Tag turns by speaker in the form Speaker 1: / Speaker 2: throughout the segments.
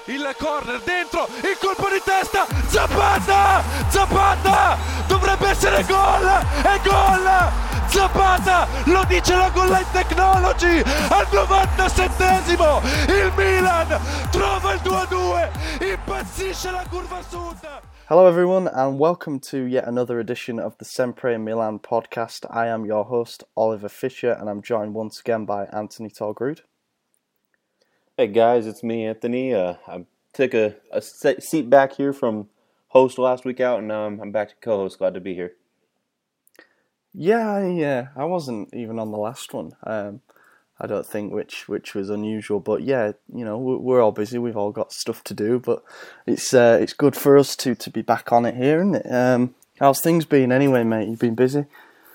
Speaker 1: il corner dentro, il colpo di testa, Zapata, dovrebbe essere gol, è gol, Zapata, lo dice la Goal Line Technology, al 97esimo, il Milan trova il 2-2, impazzisce la curva sud.
Speaker 2: Hello everyone and welcome to yet another edition of the Sempre Milan podcast. I am your host, Oliver Fisher, and I'm joined once again by Anthony Tolgrud.
Speaker 3: Hey guys, it's me, Anthony. I took a seat back here from host last week out, and now I'm back to co-host. Glad to be here.
Speaker 2: Yeah, I wasn't even on the last one. I don't think which was unusual, but yeah, you know, we're all busy. We've all got stuff to do, but it's good for us to be back on it here, isn't it? How's things been anyway, mate? You've been busy?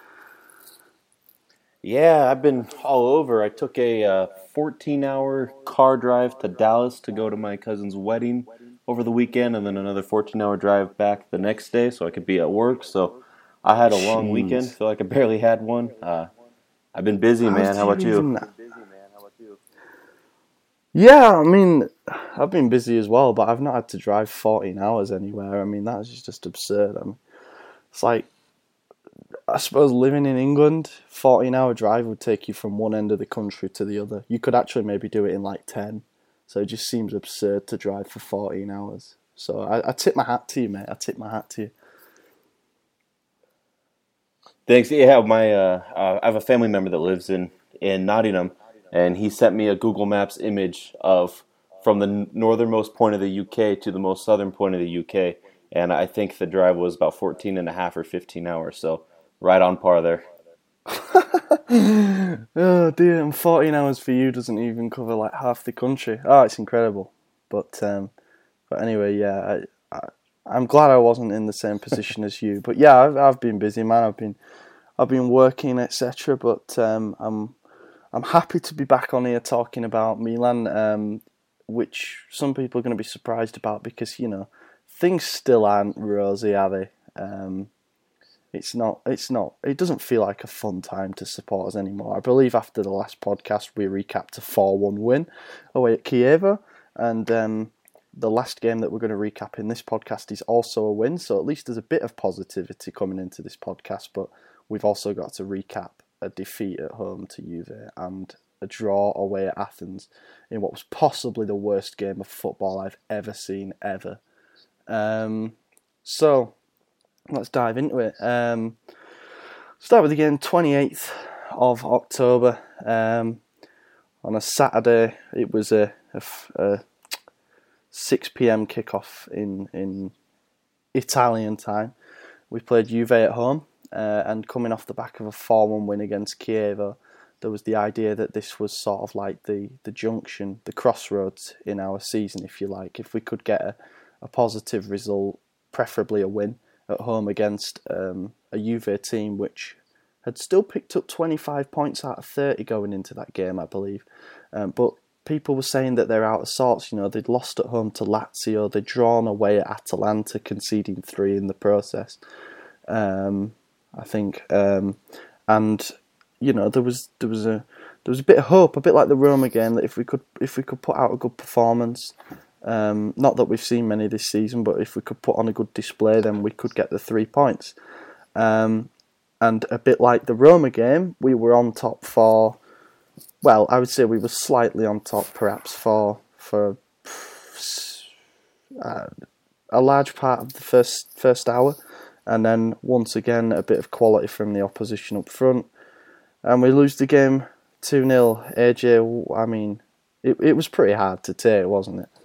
Speaker 3: Yeah, I've been all over. I took a 14-hour car drive to Dallas to go to my cousin's wedding over the weekend, and then another 14-hour drive back the next day so I could be at work. So I had a long weekend. Feel like I barely had one. I've been busy, man. How about you?
Speaker 2: Yeah, I mean, I've been busy as well, but I've not had to drive 14 hours anywhere. I mean, that's just absurd. I mean, it's like, I suppose living in England, 14-hour drive would take you from one end of the country to the other. You could actually maybe do it in like 10. So it just seems absurd to drive for 14 hours. So I tip my hat to you, mate. I tip my hat to you.
Speaker 3: Thanks. Yeah, I have a family member that lives in Nottingham, and he sent me a Google Maps image of from the northernmost point of the UK to the most southern point of the UK, and I think the drive was about 14 and a half or 15 hours, so right on par there.
Speaker 2: Oh dear, and 14 hours for you doesn't even cover like half the country. Oh, it's incredible. But anyway, yeah, I'm glad I wasn't in the same position as you. But yeah, I've been busy, man. I've been working, etc. But I'm happy to be back on here talking about Milan, which some people are going to be surprised about because, you know, things still aren't rosy, are they? It doesn't feel like a fun time to support us anymore. I believe after the last podcast we recapped a 4-1 win away at Chievo, and the last game that we're going to recap in this podcast is also a win, so at least there's a bit of positivity coming into this podcast, but we've also got to recap a defeat at home to Juve and a draw away at Athens in what was possibly the worst game of football I've ever seen, ever. So let's dive into it. Start with the game, 28th of October. On a Saturday, it was a 6 p.m. kickoff in Italian time. We played Juve at home, and coming off the back of a 4-1 win against Chievo, there was the idea that this was sort of like the junction, the crossroads in our season, if you like. If we could get a positive result, preferably a win, at home against a Juve team which had still picked up 25 points out of 30 going into that game, I believe. But people were saying that they're out of sorts. You know, they'd lost at home to Lazio, they'd drawn away at Atalanta, conceding 3 in the process, I think. And you know, there was a bit of hope, a bit like the Roma game, that if we could put out a good performance. Not that we've seen many this season, but if we could put on a good display, then we could get the 3 points. And a bit like the Roma game, we were on top for, well, I would say we were slightly on top, perhaps for a large part of the first hour, and then once again a bit of quality from the opposition up front, and we lose the game 2-0. AJ, I mean, it was pretty hard to take, wasn't it?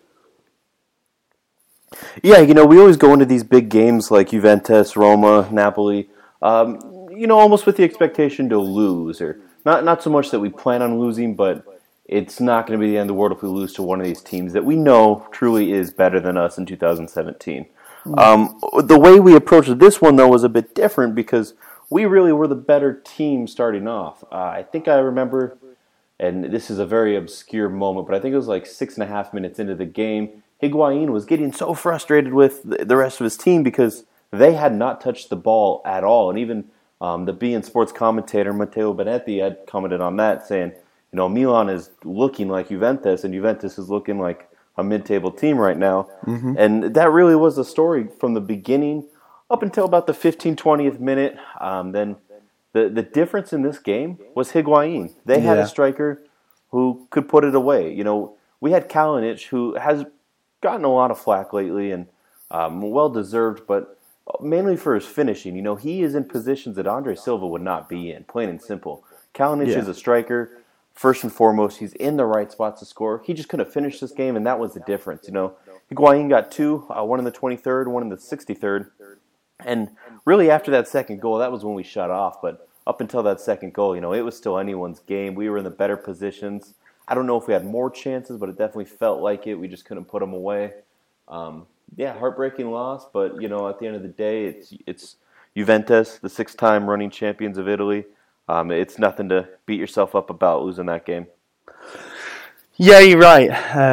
Speaker 3: Yeah, you know, we always go into these big games like Juventus, Roma, Napoli, you know, almost with the expectation to lose, or not so much that we plan on losing, but it's not going to be the end of the world if we lose to one of these teams that we know truly is better than us in 2017. The way we approached this one, though, was a bit different because we really were the better team starting off. I think I remember, and this is a very obscure moment, but I think it was like 6.5 minutes into the game, Higuain was getting so frustrated with the rest of his team because they had not touched the ball at all. And even the beIN Sports commentator, Matteo Benetti, had commented on that, saying, you know, Milan is looking like Juventus, and Juventus is looking like a mid-table team right now. Mm-hmm. And that really was the story from the beginning up until about the 20th minute. Then the difference in this game was Higuain. They had a striker who could put it away. You know, we had Kalinic, who has gotten a lot of flack lately and well-deserved, but mainly for his finishing. You know, he is in positions that Andre Silva would not be in, plain and simple. Kalinic is a striker. First and foremost, he's in the right spots to score. He just couldn't finish this game, and that was the difference. You know, Higuain got two, one in the 23rd, one in the 63rd. And really after that second goal, that was when we shut off. But up until that second goal, you know, it was still anyone's game. We were in the better positions. I don't know if we had more chances, but it definitely felt like it. We just couldn't put them away. Heartbreaking loss, but, you know, at the end of the day, it's Juventus, the 6-time running champions of Italy. It's nothing to beat yourself up about losing that game.
Speaker 2: Yeah, you're right.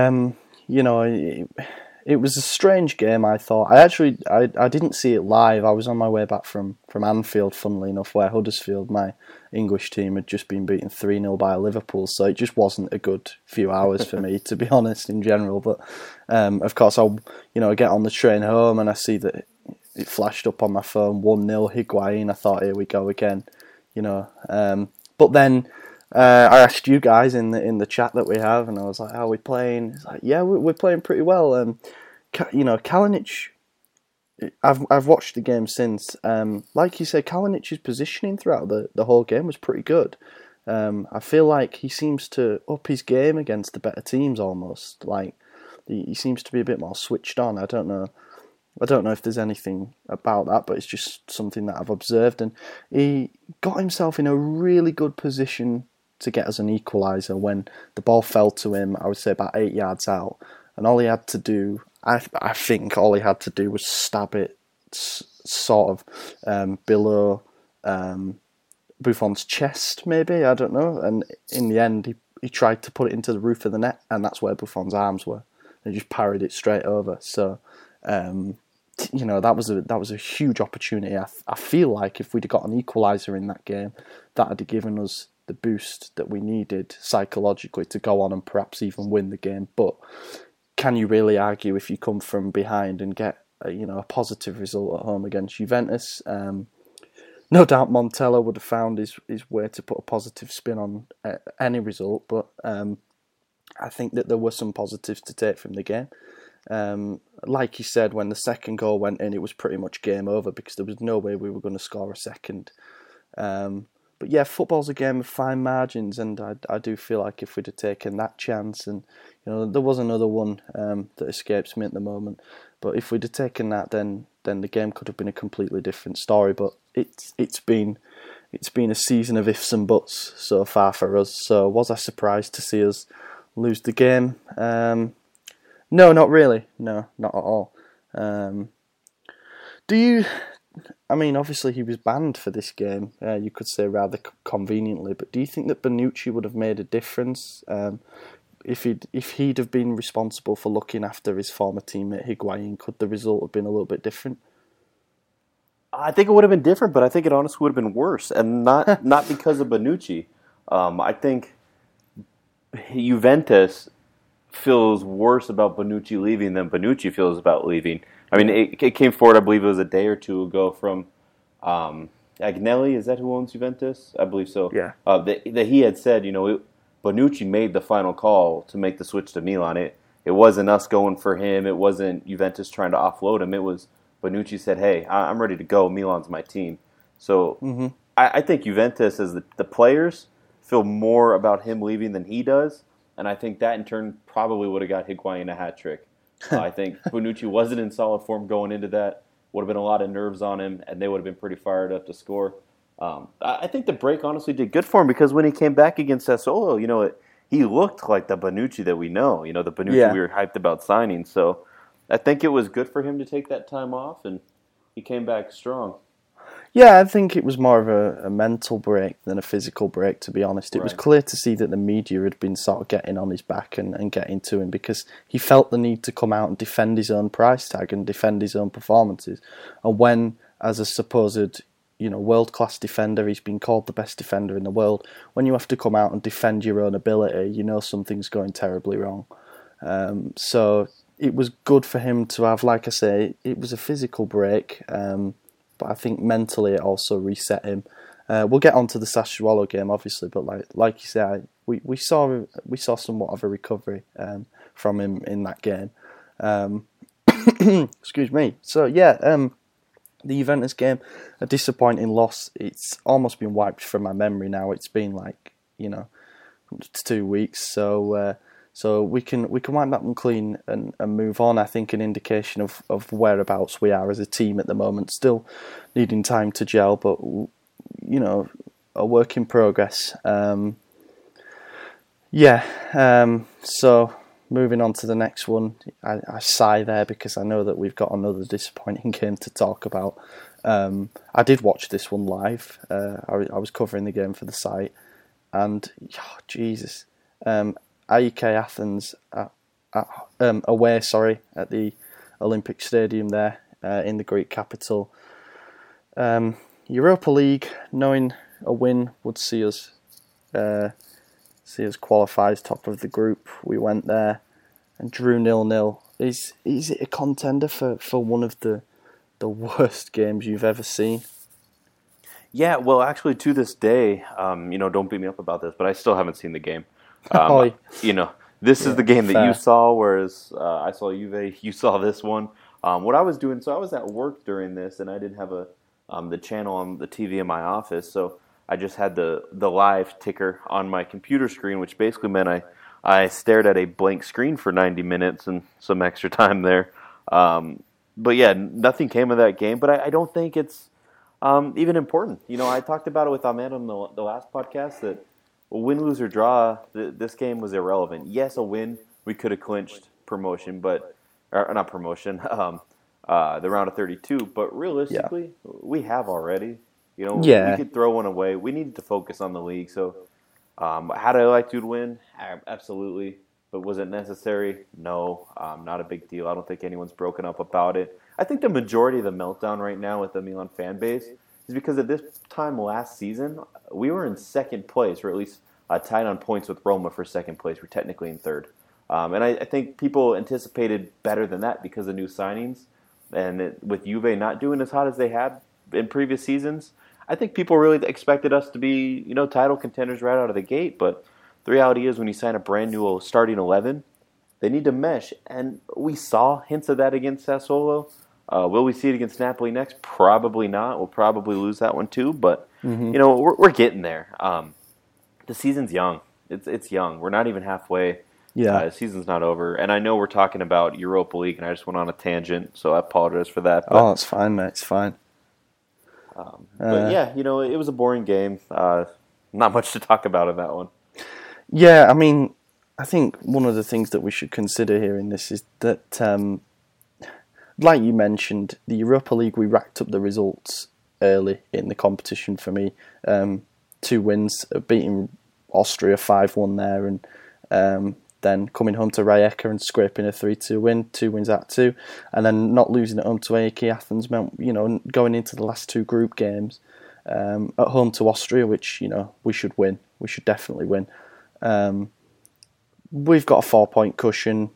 Speaker 2: It was a strange game, I thought. I didn't see it live. I was on my way back from Anfield, funnily enough, where Huddersfield, my English team, had just been beaten 3-0 by Liverpool, so it just wasn't a good few hours for me, to be honest, in general. But, of course, I get on the train home and I see that it flashed up on my phone, 1-0 Higuain. I thought, here we go again, you know. But then I asked you guys in the chat that we have, and I was like, "How are we playing?" It's like, "Yeah, we're playing pretty well." Kalinic. I've watched the game since. Like you said, Kalinic's positioning throughout the whole game was pretty good. I feel like he seems to up his game against the better teams almost. Like he seems to be a bit more switched on. I don't know if there's anything about that, but it's just something that I've observed. And he got himself in a really good position to get us an equaliser when the ball fell to him, I would say about 8 yards out. And all he had to do, I think all he had to do was stab it sort of below Buffon's chest, maybe, I don't know. And in the end, he tried to put it into the roof of the net, and that's where Buffon's arms were. He just parried it straight over. So, that was a huge opportunity. I feel like if we'd have got an equaliser in that game, that would have given us the boost that we needed psychologically to go on and perhaps even win the game. But can you really argue if you come from behind and get a positive result at home against Juventus? No doubt Montella would have found his way to put a positive spin on any result, but I think that there were some positives to take from the game. Like you said, when the second goal went in, it was pretty much game over because there was no way we were going to score a second. But yeah, football's a game of fine margins, and I do feel like if we'd have taken that chance, and there was another one that escapes me at the moment, but if we'd have taken that, then the game could have been a completely different story. But it's been a season of ifs and buts so far for us. So was I surprised to see us lose the game? No, not really. No, not at all. Obviously he was banned for this game, you could say rather conveniently, but do you think that Bonucci would have made a difference if he'd have been responsible for looking after his former teammate Higuain? Could the result have been a little bit different?
Speaker 3: I think it would have been different, but I think it honestly would have been worse, and not because of Bonucci. I think Juventus feels worse about Bonucci leaving than Bonucci feels about leaving. I mean, it came forward, I believe it was a day or two ago from Agnelli, is that who owns Juventus? I believe so.
Speaker 2: Yeah.
Speaker 3: That he had said, Bonucci made the final call to make the switch to Milan. It wasn't us going for him. It wasn't Juventus trying to offload him. It was Bonucci said, hey, I'm ready to go. Milan's my team. So I think Juventus, as the players, feel more about him leaving than he does. And I think that, in turn, probably would have got Higuain a hat trick. I think Bonucci wasn't in solid form going into that. Would have been a lot of nerves on him, and they would have been pretty fired up to score. I think the break honestly did good for him because when he came back against Sassuolo, he looked like the Bonucci that we know. The Bonucci we were hyped about signing. So I think it was good for him to take that time off, and he came back strong.
Speaker 2: Yeah, I think it was more of a mental break than a physical break, to be honest. It was clear to see that the media had been sort of getting on his back and getting to him because he felt the need to come out and defend his own price tag and defend his own performances. And when, as a supposed world-class defender, he's been called the best defender in the world, when you have to come out and defend your own ability, something's going terribly wrong. So it was good for him to have, like I say, it was a physical break, but I think mentally it also reset him. We'll get on to the Sassuolo game, obviously, but like you say, we saw somewhat of a recovery from him in that game. Excuse me. So yeah, the Juventus game, a disappointing loss. It's almost been wiped from my memory now. It's been 2 weeks, so we can wipe that one clean and move on. I think an indication of whereabouts we are as a team at the moment. Still needing time to gel, but a work in progress. So moving on to the next one, I sigh there because I know that we've got another disappointing game to talk about. I did watch this one live. I was covering the game for the site, and Jesus, AEK Athens away, at the Olympic Stadium there in the Greek capital. Europa League, knowing a win would see us qualify as top of the group. We went there and drew 0-0. Is it a contender for one of the worst games you've ever seen?
Speaker 3: Yeah, well, actually, to this day, don't beat me up about this, but I still haven't seen the game. This is the game that you saw, whereas I saw Juve, you saw this one. What I was doing, so I was at work during this, and I didn't have the channel on the TV in my office, so I just had the live ticker on my computer screen, which basically meant I stared at a blank screen for 90 minutes and some extra time there. But yeah, nothing came of that game, but I don't think it's even important. I talked about it with Ahmed on the last podcast that win, lose, or draw, this game was irrelevant. Yes, a win, we could have clinched promotion, or not promotion, the round of 32. But realistically, we have already. We could throw one away. We needed to focus on the league. So, how did I like to win? Absolutely. But was it necessary? No, not a big deal. I don't think anyone's broken up about it. I think the majority of the meltdown right now with the Milan fan base is because at this time last season, we were in second place, or at least tied on points with Roma for second place. We're technically in third. And I think people anticipated better than that because of new signings. And with Juve not doing as hot as they had in previous seasons, I think people really expected us to be, title contenders right out of the gate. But the reality is when you sign a brand new starting 11, they need to mesh. And we saw hints of that against Sassuolo. Will we see it against Napoli next? Probably not. We'll probably lose that one too. But, we're getting there. The season's young. It's young. We're not even halfway. Yeah. The season's not over. And I know we're talking about Europa League, and I just went on a tangent, so I apologize for that.
Speaker 2: But, it's fine, mate. It's fine.
Speaker 3: But yeah, it was a boring game. Not much to talk about in that one.
Speaker 2: Yeah, I mean, I think one of the things that we should consider here in this is that, like you mentioned, the Europa League, we racked up the results early in the competition for me. 2 wins, beating Austria 5-1 there, and then coming home to Rijeka and scraping a 3-2 win, 2 wins out of 2, and then not losing at home to AEK Athens meant, going into the last 2 group games at home to Austria, which, we should win. We should definitely win. We've got a 4-point cushion.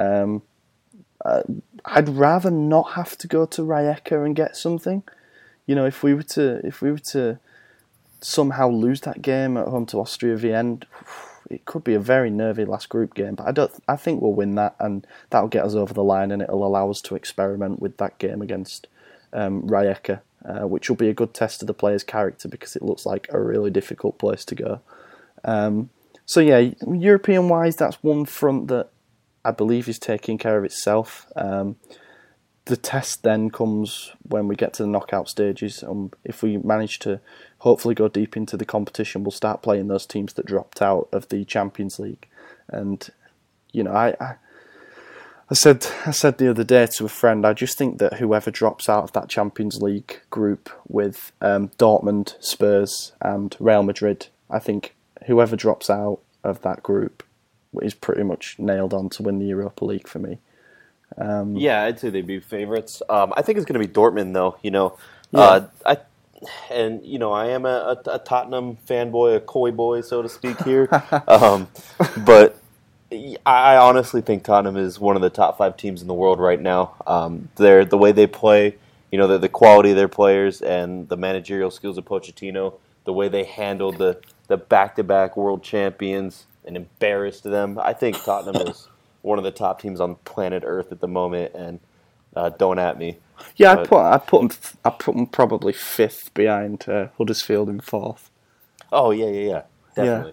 Speaker 2: I'd rather not have to go to Rijeka and get something. If we were to somehow lose that game at home to Austria Vienna, it could be a very nervy last group game. But I think we'll win that, and that'll get us over the line, and it'll allow us to experiment with that game against Rijeka, which will be a good test of the player's character because it looks like a really difficult place to go. So yeah, European-wise, that's one front that I believe is taking care of itself. The test then comes when we get to the knockout stages. If we manage to hopefully go deep into the competition, we'll start playing those teams that dropped out of the Champions League. And I said the other day to a friend, I just think that whoever drops out of that Champions League group with Dortmund, Spurs, and Real Madrid, I think whoever drops out of that group is pretty much nailed on to win the Europa League for me.
Speaker 3: Yeah, I'd say they'd be favorites. I think it's going to be Dortmund, though. I am a Tottenham fanboy, a coy boy, so to speak here. But I honestly think Tottenham is one of the top 5 teams in the world right now. The way they play, the quality of their players and the managerial skills of Pochettino, the way they handled the back-to-back world champions and embarrassed them. I think Tottenham is one of the top teams on planet Earth at the moment, and don't at me.
Speaker 2: Yeah, I put them probably 5th behind Huddersfield in 4th.
Speaker 3: Oh yeah, definitely.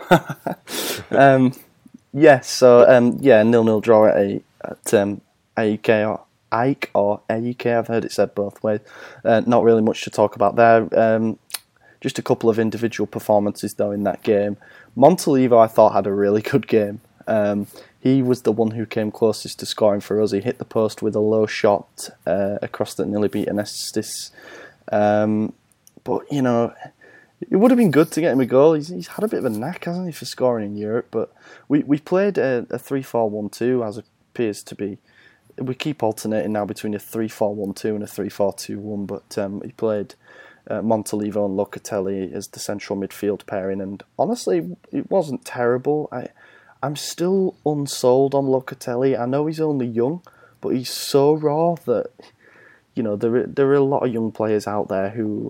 Speaker 2: Yeah, so 0-0 draw at AEK or AEK. I've heard it said both ways. Not really much to talk about there. Just a couple of individual performances though in that game. Montalivo, I thought, had a really good game. He was the one who came closest to scoring for us. He hit the post with a low shot across that nearly beaten Estes. But it would have been good to get him a goal. He's had a bit of a knack, hasn't he, for scoring in Europe? But we played a 3-4-1-2, as appears to be. We keep alternating now between a 3-4-1-2 and a 3-4-2-1. But he played Montalivo and Locatelli as the central midfield pairing, and honestly, it wasn't terrible. I'm still unsold on Locatelli. I know he's only young, but he's so raw that there are a lot of young players out there who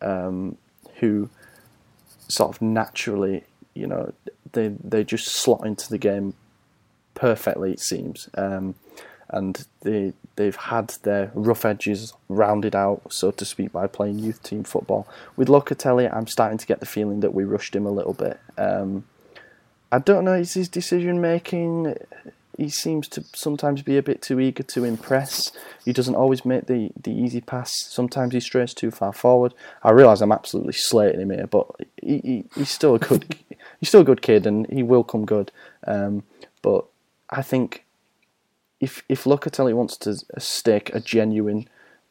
Speaker 2: sort of naturally, they just slot into the game perfectly, it seems, and they've had their rough edges rounded out, so to speak, by playing youth team football. With Locatelli, I'm starting to get the feeling that we rushed him a little bit. I don't know, is his decision making? He seems to sometimes be a bit too eager to impress. He doesn't always make the easy pass. Sometimes he strays too far forward. I realise I'm absolutely slating him here, but he's still a good kid, and he will come good. But I think if Locatelli wants to stake a genuine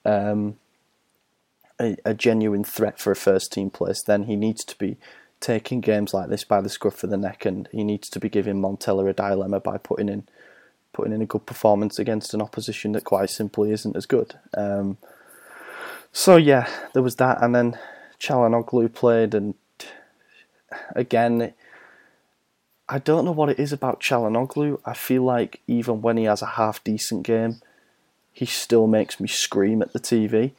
Speaker 2: threat for a first team place, then he needs to be taking games like this by the scruff of the neck, and he needs to be giving Montella a dilemma by putting in a good performance against an opposition that quite simply isn't as good. So yeah, there was that, and then Çalhanoğlu played, and again, I don't know what it is about Çalhanoğlu. I feel like even when he has a half decent game, he still makes me scream at the TV.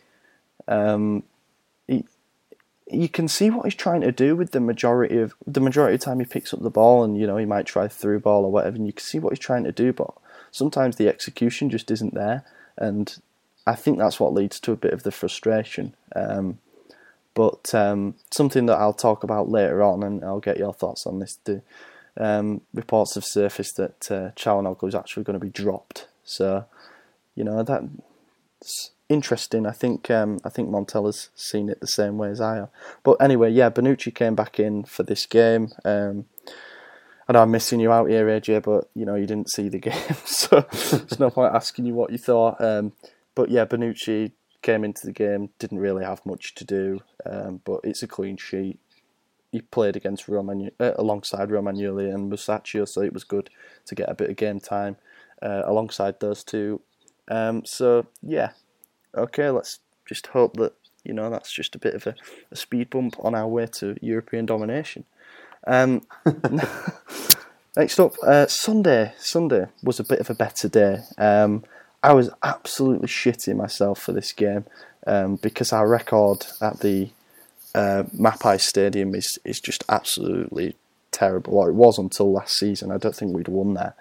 Speaker 2: You can see what he's trying to do with the majority of the time he picks up the ball, and he might try through ball or whatever, and you can see what he's trying to do, but sometimes the execution just isn't there, and I think that's what leads to a bit of the frustration. But something that I'll talk about later on, and I'll get your thoughts on this. The reports have surfaced that Çalhanoğlu is actually going to be dropped, so that's interesting. I think Montella's seen it the same way as I have. But anyway, yeah, Bonucci came back in for this game. I know I'm missing you out here, AJ, but you didn't see the game, so there's no point asking you what you thought. But yeah, Bonucci came into the game, didn't really have much to do, but it's a clean sheet. He played against alongside Romagnoli and Musacchio, so it was good to get a bit of game time alongside those two. So yeah. Okay, let's just hope that, that's just a bit of a speed bump on our way to European domination. Next up, Sunday. Sunday was a bit of a better day. I was absolutely shitting myself for this game because our record at the Mapai Stadium is just absolutely terrible. Or it was until last season. I don't think we'd won there.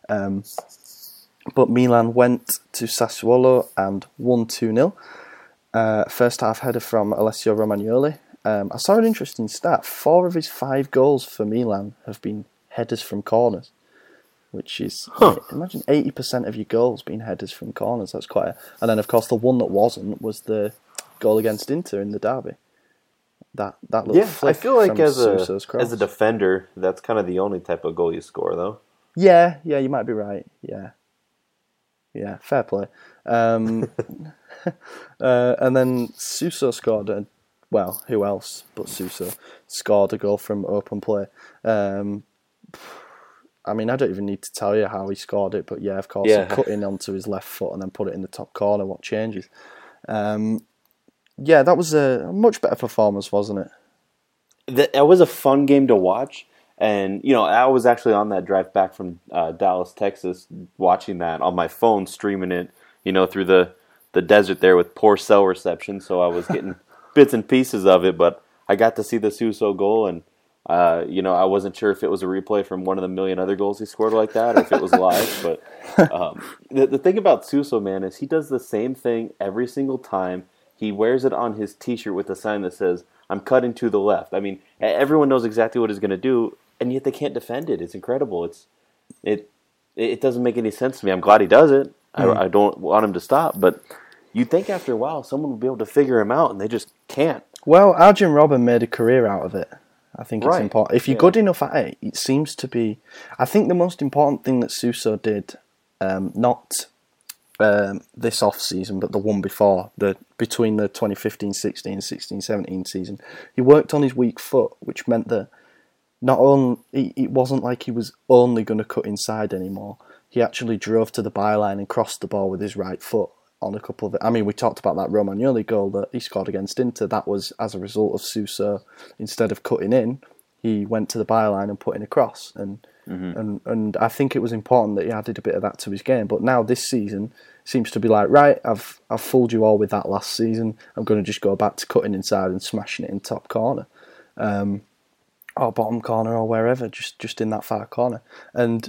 Speaker 2: But Milan went to Sassuolo and won 2-0. First half header from Alessio Romagnoli. I saw an interesting stat. 4 of his 5 goals for Milan have been headers from corners, which is, imagine 80% of your goals being headers from corners. That's quite and then, of course, the one that wasn't was the goal against Inter in the derby. That little flick.
Speaker 3: I feel like as
Speaker 2: a
Speaker 3: defender, that's kind of the only type of goal you score, though.
Speaker 2: Yeah, you might be right. Yeah, fair play. And then Suso scored. Well, who else but Suso scored a goal from open play. I mean, I don't even need to tell you how he scored it, but yeah, of course, he cut in onto his left foot and then put it in the top corner. What changes? Yeah, that was a much better performance, wasn't it?
Speaker 3: That was a fun game to watch. And, I was actually on that drive back from Dallas, Texas, watching that on my phone, streaming it, through the desert there with poor cell reception. So I was getting bits and pieces of it, but I got to see the Suso goal, and I wasn't sure if it was a replay from one of the million other goals he scored like that, or if it was live. But the thing about Suso, man, is he does the same thing every single time. He wears it on his T-shirt with a sign that says, "I'm cutting to the left." I mean, everyone knows exactly what he's going to do, and yet they can't defend it. It's incredible. It doesn't make any sense to me. I'm glad he does it. I don't want him to stop, but you'd think after a while someone would be able to figure him out, and they just can't.
Speaker 2: Well, Arjen Robben made a career out of it. I think it's
Speaker 3: Right.
Speaker 2: important. If you're good enough at it, it seems to be... I think the most important thing that Suso did, not this off-season, but the one before, between the 2015-16 and 16-17 season, he worked on his weak foot, which meant that not only it wasn't like he was only going to cut inside anymore. He actually drove to the byline and crossed the ball with his right foot on a couple of it. I mean, we talked about that Romagnoli goal that he scored against Inter. That was as a result of Suso, instead of cutting in, he went to the byline and put in a cross. And I think it was important that he added a bit of that to his game. But now this season seems to be like, right, I've fooled you all with that last season. I'm going to just go back to cutting inside and smashing it in top corner. Or bottom corner or wherever, just in that far corner. And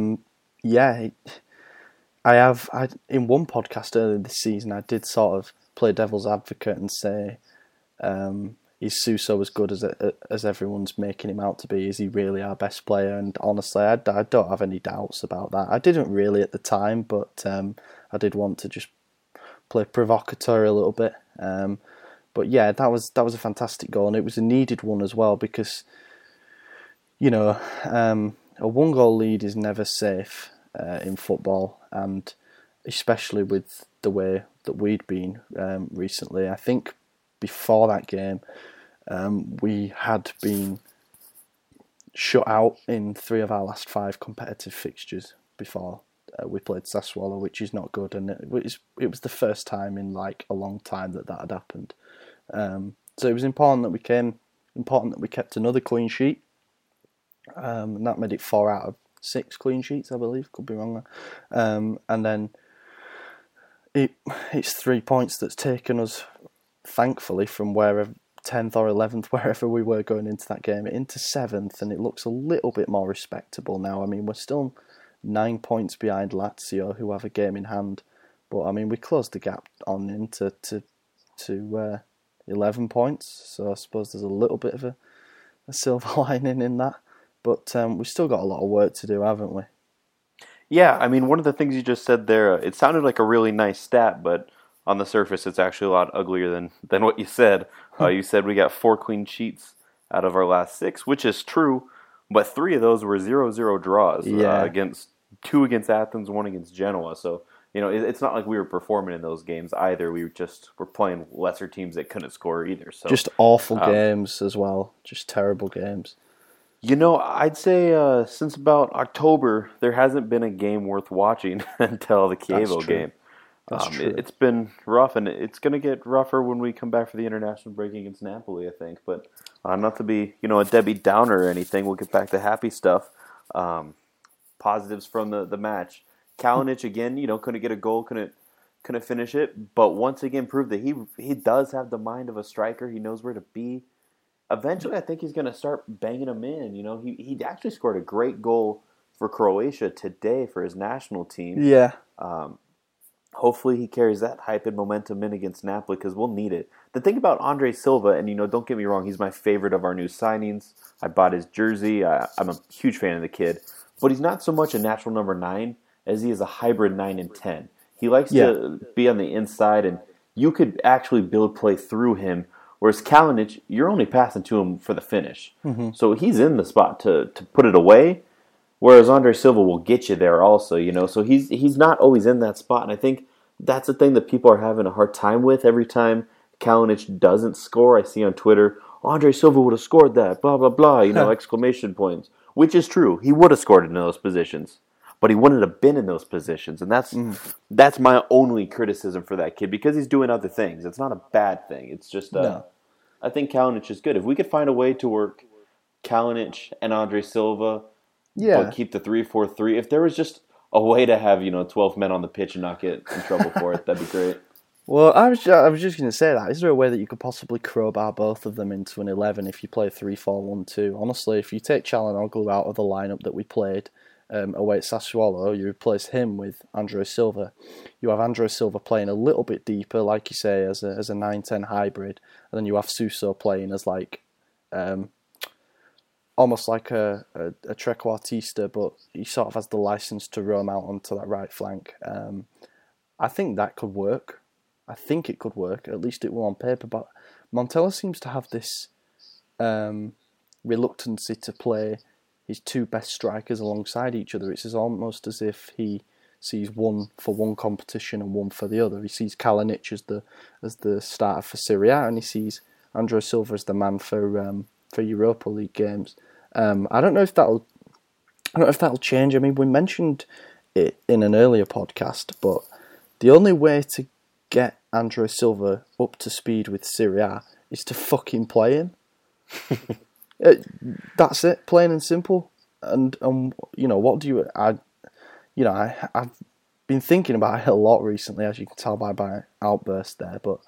Speaker 2: I in one podcast earlier this season, I did sort of play devil's advocate and say, is Suso as good as everyone's making him out to be? Is he really our best player? And honestly, I don't have any doubts about that. I didn't really at the time, but I did want to just play provocateur a little bit. But yeah, that was a fantastic goal, and it was a needed one as well, because a one-goal lead is never safe in football, and especially with the way that we'd been recently. I think before that game, we had been shut out in 3 of our last 5 competitive fixtures before we played Sassuolo, which is not good, and it was the first time in like a long time that had happened. So it was important that we kept another clean sheet. And that made it 4 out of 6 clean sheets, I believe. Could be wrong there. And then it's 3 points that's taken us, thankfully, from wherever 10th or 11th, wherever we were going into that game, into 7th, and it looks a little bit more respectable now. I mean, we're still 9 points behind Lazio, who have a game in hand, but I mean, we closed the gap on into to 11 points. So I suppose there's a little bit of a silver lining in that. But we've still got a lot of work to do, haven't we?
Speaker 3: Yeah, I mean, one of the things you just said there, it sounded like a really nice stat, but on the surface, it's actually a lot uglier than what you said. You said we got 4 clean sheets out of our last 6, which is true, but 3 of those were 0-0 draws. Against 2 against Athens, 1 against Genoa. So, it's not like we were performing in those games either. We were playing lesser teams that couldn't score either. So
Speaker 2: just awful games as well. Just terrible games.
Speaker 3: I'd say since about October, there hasn't been a game worth watching until the Chievo game.
Speaker 2: That's true.
Speaker 3: It's been rough, and it's going to get rougher when we come back for the international break against Napoli, I think. But not to be, a Debbie Downer or anything, we'll get back to happy stuff. Positives from the match. Kalinic, again, couldn't get a goal, couldn't finish it, but once again proved that he does have the mind of a striker. He knows where to be. Eventually, I think he's going to start banging them in. He actually scored a great goal for Croatia today for his national team.
Speaker 2: Yeah.
Speaker 3: Hopefully, he carries that hype and momentum in against Napoli, because we'll need it. The thing about Andre Silva, and don't get me wrong, he's my favorite of our new signings. I bought his jersey. I'm a huge fan of the kid, but he's not so much a natural number 9 as he is a hybrid 9 and 10. He likes to be on the inside, and you could actually build play through him. Whereas Kalinic, you're only passing to him for the finish. Mm-hmm. So he's in the spot to put it away, whereas Andre Silva will get you there also, So he's not always in that spot, and I think that's the thing that people are having a hard time with. Every time Kalinic doesn't score, I see on Twitter, Andre Silva would have scored that, blah, blah, blah, exclamation points. Which is true. He would have scored in those positions, but he wouldn't have been in those positions, and that's my only criticism for that kid, because he's doing other things. It's not a bad thing. It's just I think Kalinic is good. If we could find a way to work Kalinic and Andre Silva,
Speaker 2: Yeah.
Speaker 3: but keep the 3-4-3. If there was just a way to have 12 men on the pitch and not get in trouble for it, that'd be great.
Speaker 2: Well, I was just going to say that. Is there a way that you could possibly crowbar both of them into an 11 if you play 3-4-1-2? Honestly, if you take Çalhanoğlu out of the lineup that we played away at Sassuolo, you replace him with Andre Silva. You have Andre Silva playing a little bit deeper, like you say, as a 9-10 hybrid, and then you have Suso playing as like almost like a trequartista, but he sort of has the license to roam out onto that right flank. I think that could work. I think it could work. At least it will on paper. But Montella seems to have this reluctancy to play his two best strikers alongside each other. It's almost as if he sees one for one competition and one for the other. He sees Kalinic as the starter for Serie A, and he sees Andre Silva as the man for Europa League games. I don't know if that'll change. I mean, we mentioned it in an earlier podcast, but the only way to get Andre Silva up to speed with Serie A is to fucking play him. That's it, plain and simple. And what do you? I've been thinking about it a lot recently, as you can tell by my outburst there. But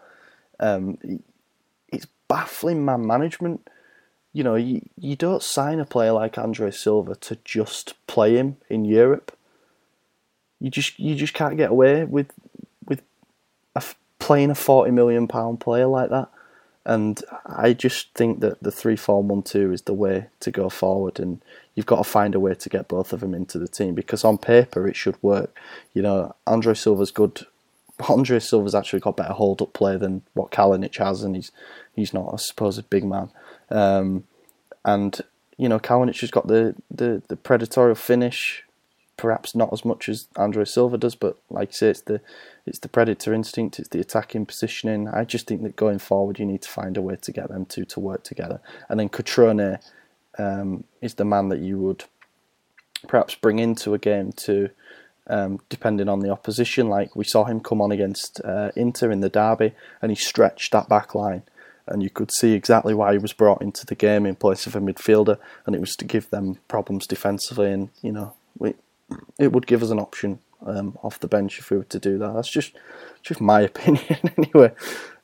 Speaker 2: it's baffling man management. You don't sign a player like Andre Silva to just play him in Europe. You just can't get away with playing a £40 million player like that. And I just think that the 3-4-1-2 is the way to go forward, and you've got to find a way to get both of them into the team, because on paper it should work. Andre Silva's good. Andre Silva's actually got better hold-up play than what Kalinic has, and he's not, I suppose, a big man. And Kalinic has got the predatorial finish, perhaps not as much as Andre Silva does, but like you say, it's the predator instinct, it's the attacking positioning. I just think that going forward, you need to find a way to get them two to work together. And then Cutrone is the man that you would perhaps bring into a game to, depending on the opposition. Like we saw him come on against Inter in the derby, and he stretched that back line. And you could see exactly why he was brought into the game in place of a midfielder, and it was to give them problems defensively. And it would give us an option off the bench if we were to do that. That's just my opinion anyway.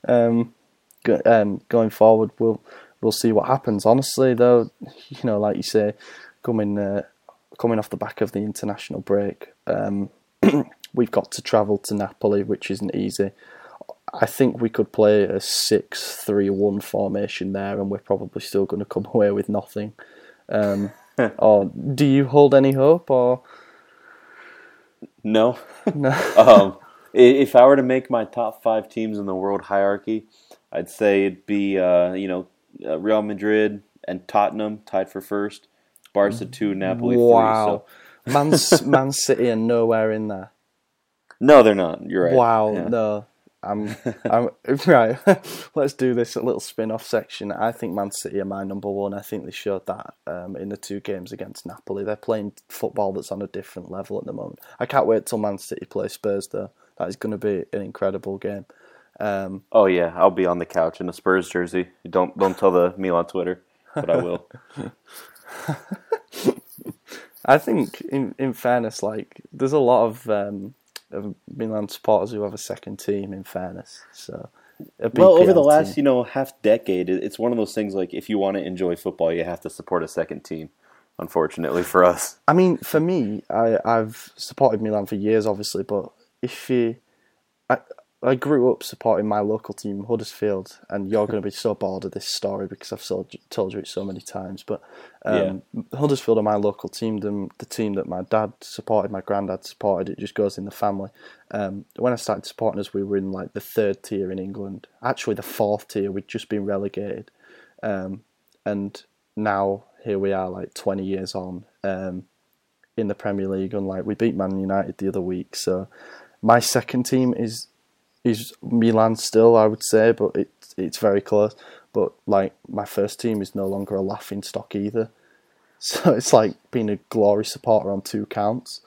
Speaker 2: Going forward, we'll see what happens. Honestly, though, like you say, coming off the back of the international break, we've got to travel to Napoli, which isn't easy. I think we could play a 6-3-1 formation there, and we're probably still going to come away with nothing. Or do you hold any hope? Or
Speaker 3: no. If I were to make my top 5 teams in the world hierarchy, I'd say it'd be Real Madrid and Tottenham tied for first, Barca 2, Napoli 3.
Speaker 2: Wow, so. Man City are nowhere in there.
Speaker 3: No, they're not. You're right.
Speaker 2: Wow,
Speaker 3: yeah.
Speaker 2: No. I'm right. Let's do this a little spin-off section. I think Man City are my number one. I think they showed that in the 2 games against Napoli. They're playing football that's on a different level at the moment. I can't wait till Man City play Spurs, though. That is going to be an incredible game.
Speaker 3: Oh yeah, I'll be on the couch in a Spurs jersey. Don't tell the Milan Twitter, but I will.
Speaker 2: I think, in fairness, like there's a lot of Milan supporters who have a second team, in fairness. So,
Speaker 3: over the last half decade, it's one of those things like if you want to enjoy football, you have to support a second team. Unfortunately for us,
Speaker 2: I mean, for me, I've supported Milan for years, obviously, but I grew up supporting my local team, Huddersfield, and you're going to be so bored of this story because I've told you it so many times. But Huddersfield are my local team, the team that my dad supported, my granddad supported. It just goes in the family. When I started supporting us, we were in like the 3rd tier in England. Actually, the 4th tier. We'd just been relegated, and now here we are, like 20 years on, in the Premier League. And like we beat Man United the other week, so my second team is Milan still, I would say, but it's very close. But like my first team is no longer a laughing stock either. So it's like being a Glory supporter on 2 counts.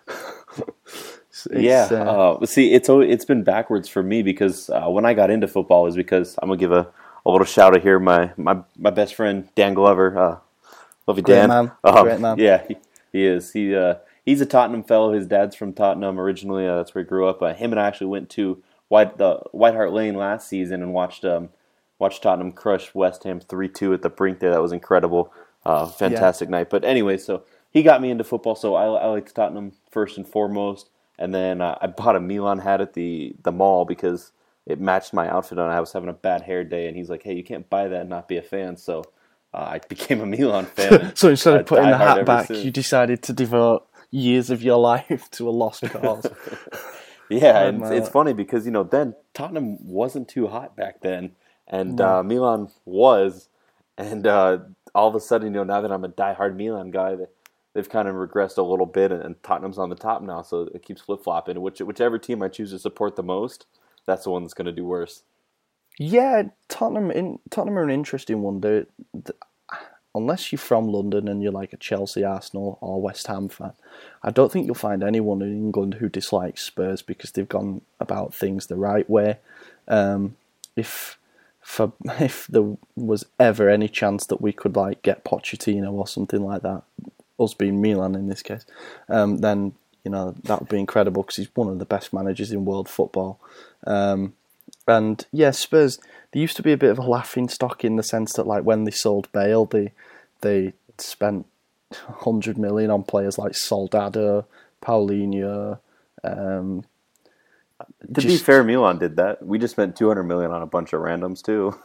Speaker 3: See, it's been backwards for me because when I got into football is because I'm gonna give a little shout out here. My best friend Dan Glover, Love you, Dan.
Speaker 2: Great man.
Speaker 3: Yeah, he is. He's a Tottenham fellow. His dad's from Tottenham originally. That's where he grew up. Him and I actually went to White Hart Lane last season and watched Tottenham crush West Ham 3-2 at the Brink there. That was incredible. Fantastic night. But anyway, so he got me into football. So I liked Tottenham first and foremost. And then I bought a Milan hat at the mall because it matched my outfit and I was having a bad hair day. And he's like, hey, you can't buy that and not be a fan. So I became a Milan fan.
Speaker 2: So instead of putting the hat back, you decided to devote years of your life to a lost cause.
Speaker 3: Yeah, and it's funny because, then Tottenham wasn't too hot back then. And Milan was. And all of a sudden, now that I'm a diehard Milan guy, they've kind of regressed a little bit, and Tottenham's on the top now, so it keeps flip-flopping. Whichever team I choose to support the most, that's the one that's going to do worse.
Speaker 2: Yeah, Tottenham are an interesting one. Unless you're from London and you're like a Chelsea, Arsenal, or West Ham fan, I don't think you'll find anyone in England who dislikes Spurs because they've gone about things the right way. If there was ever any chance that we could like get Pochettino or something like that, us being Milan in this case, then that would be incredible because he's one of the best managers in world football. And yeah, Spurs, they used to be a bit of a laughing stock in the sense that like when they sold Bale, they spent 100 million on players like Soldado, Paulinho.
Speaker 3: To be fair, Milan did that. We just spent 200 million on a bunch of randoms too.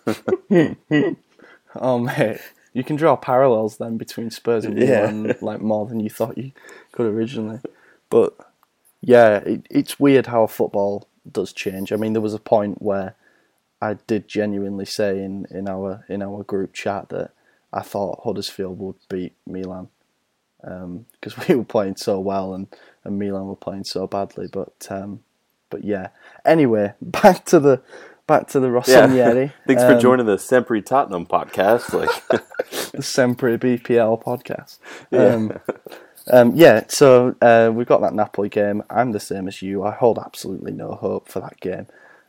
Speaker 2: Oh mate, you can draw parallels then between Spurs and Milan, like more than you thought you could originally. But yeah, it's weird how football does change. I mean, there was a point where I did genuinely say in our group chat that I thought Huddersfield would beat Milan because we were playing so well and Milan were playing so badly. But yeah. Anyway, back to the Rossinieri.
Speaker 3: Yeah. Thanks for joining the Sempre Tottenham podcast,
Speaker 2: the Sempre BPL podcast.
Speaker 3: Yeah.
Speaker 2: So we've got that Napoli game. I'm the same as you. I hold absolutely no hope for that game.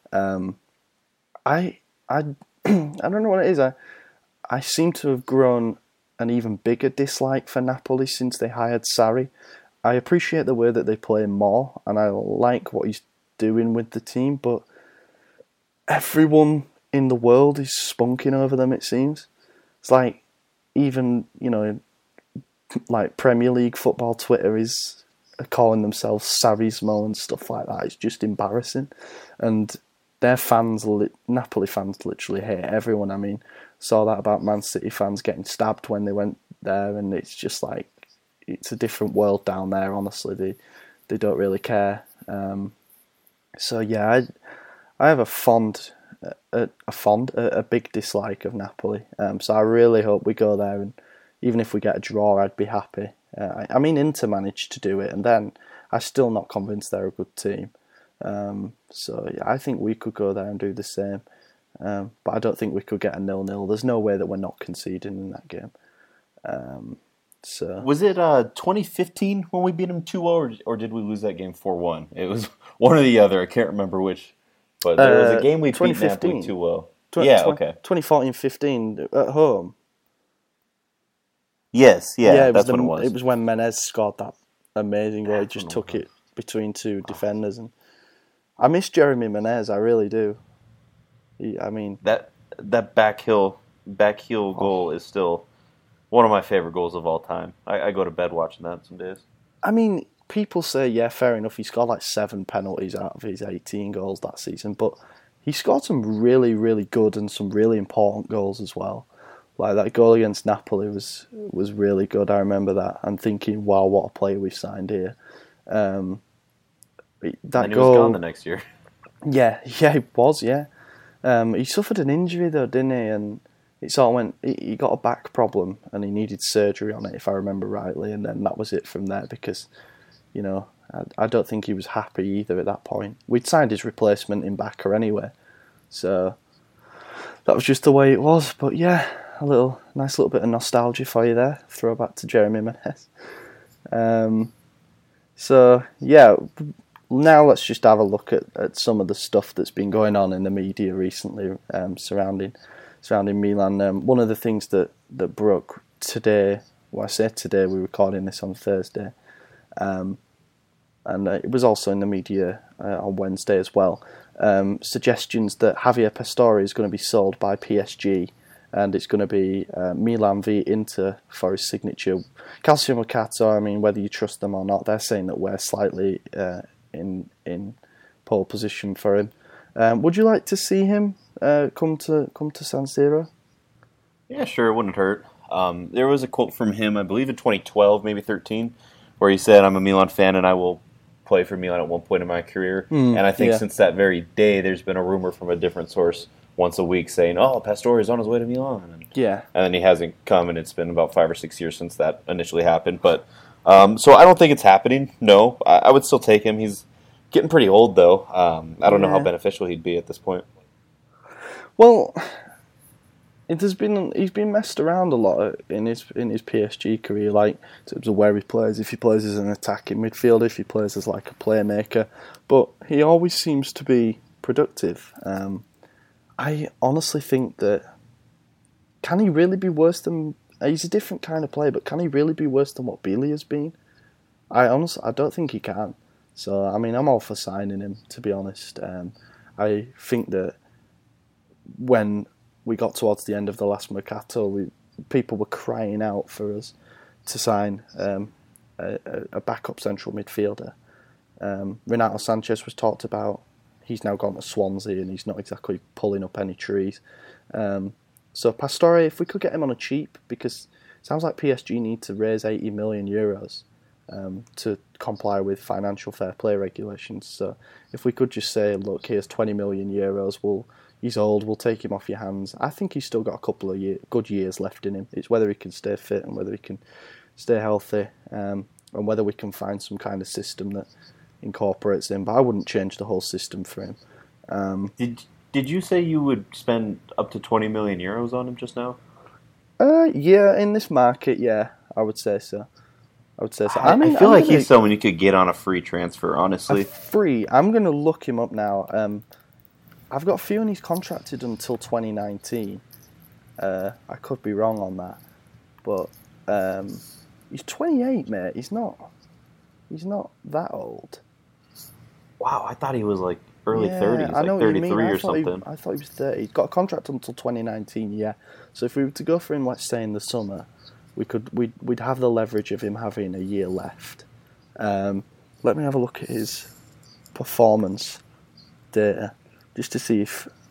Speaker 2: I don't know what it is. I seem to have grown an even bigger dislike for Napoli since they hired Sarri. I appreciate the way that they play more, and I like what he's doing with the team, but everyone in the world is spunking over them, it seems. It's like, even, like Premier League football Twitter is calling themselves Sarrismo and stuff like that. It's just embarrassing. And their fans, Napoli fans, literally hate everyone. I mean, saw that about Man City fans getting stabbed when they went there, and it's just like, it's a different world down there, honestly. They don't really care. So yeah, I have a big dislike of Napoli. So I really hope we go there, and even if we get a draw, I'd be happy. I mean, Inter managed to do it, and then I'm still not convinced they're a good team. So yeah, I think we could go there and do the same. But I don't think we could get a 0-0. There's no way that we're not conceding in that game. So
Speaker 3: was it 2015 when we beat them 2-0, or did we lose that game 4-1? It was one or the other. I can't remember which. But there was a game we beat Napoli 2-0. Yeah, okay.
Speaker 2: 2014-15 at home.
Speaker 3: Yes, that's what it was.
Speaker 2: It was when Menez scored that amazing goal. He just took it between two defenders, and I miss Jeremy Menez. I really do.
Speaker 3: That back heel goal is still one of my favorite goals of all time. I go to bed watching that some days.
Speaker 2: I mean, people say, yeah, fair enough, he scored like 7 penalties out of his 18 goals that season, but he scored some really, really good and some really important goals as well. Like that goal against Napoli was really good. I remember that. I'm thinking, wow, what a player we've signed here.
Speaker 3: And he was gone the next year.
Speaker 2: Yeah, he was, yeah. He suffered an injury though, didn't he? And it sort of went. He got a back problem and he needed surgery on it, if I remember rightly. And then that was it from there because, I don't think he was happy either at that point. We'd signed his replacement in Bakker anyway, so that was just the way it was. But yeah, nice little bit of nostalgia for you there. Throwback to Jeremy Menez. So yeah. Now let's just have a look at some of the stuff that's been going on in the media recently surrounding Milan. One of the things that broke today Well, I say today, we're recording this on Thursday. And it was also in the media on Wednesday as well. Suggestions that Javier Pastore is going to be sold by PSG, and it's going to be Milan v Inter for his signature. Calcio Mercato, I mean, whether you trust them or not, they're saying that we're slightly in pole position for him. Would you like to see him come to San Siro?
Speaker 3: Yeah, sure, it wouldn't hurt. There was a quote from him, I believe in 2012, maybe 13, where he said, "I'm a Milan fan and I will play for Milan at one point in my career." And I think since that very day, there's been a rumor from a different source once a week saying, "Oh, Pastore is on his way to Milan." And then he hasn't come, and it's been about 5 or 6 years since that initially happened. But so I don't think it's happening. No, I would still take him. He's getting pretty old, though. I don't know how beneficial he'd be at this point.
Speaker 2: Well, he's been messed around a lot in his PSG career, like in terms of where he plays. If he plays as an attacking midfielder, if he plays as like a playmaker, but he always seems to be productive. I honestly think that can he really be worse than? He's a different kind of player, but can he really be worse than what Bailey has been? I don't think he can. So I mean, I'm all for signing him, to be honest. I think that when we got towards the end of the last Mercato, people were crying out for us to sign a backup central midfielder. Renato Sanchez was talked about. He's now gone to Swansea and he's not exactly pulling up any trees. So Pastore, if we could get him on a cheap, because it sounds like PSG need to raise €80 million to comply with financial fair play regulations. So if we could just say, look, here's €20 million, he's old, we'll take him off your hands. I think he's still got a couple of good years left in him. It's whether he can stay fit and whether he can stay healthy, and whether we can find some kind of system that incorporates him. But I wouldn't change the whole system for him.
Speaker 3: Did you say you would spend up to €20 million on him just now?
Speaker 2: Yeah, in this market, yeah, I would say so. I
Speaker 3: feel like he's someone you could get on a free transfer, honestly.
Speaker 2: I'm going to look him up now. I've got a feeling he's contracted until 2019. I could be wrong on that, but he's 28, mate. He's not that old.
Speaker 3: Wow, I thought he was like early 30s, like 33 or something.
Speaker 2: I thought he was 30. He's got a contract until 2019. Yeah. So if we were to go for him, let's say in the summer, we'd have the leverage of him having a year left. Let me have a look at his performance data. Just to see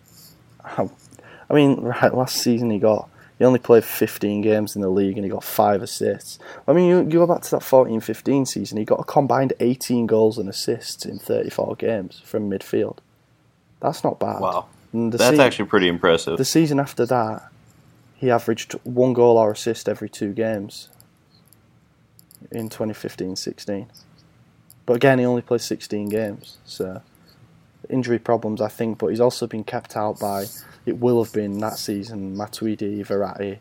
Speaker 2: last season he only played 15 games in the league and he got 5 assists. I mean, you go back to that 14-15 season, he got a combined 18 goals and assists in 34 games from midfield. That's not bad.
Speaker 3: Wow. That's actually pretty impressive.
Speaker 2: The season after that, he averaged 1 goal or assist every 2 games in 2015-16. But again, he only played 16 games, so injury problems, I think, but he's also been kept out by, it will have been that season, Matuidi, Verratti.